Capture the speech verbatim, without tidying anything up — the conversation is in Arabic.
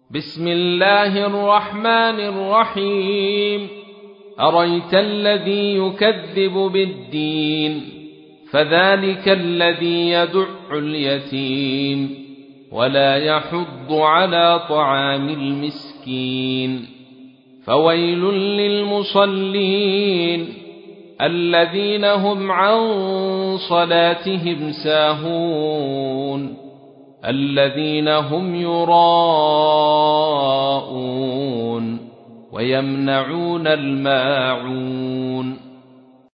بسم الله الرحمن الرحيم. أريت الذي يكذب بالدين فذلك الذي يدع اليتيم ولا يحض على طعام المسكين. فويل للمصلين الذين هم عن صلاتهم ساهون الذين هم يراءون ويمنعون الماعون.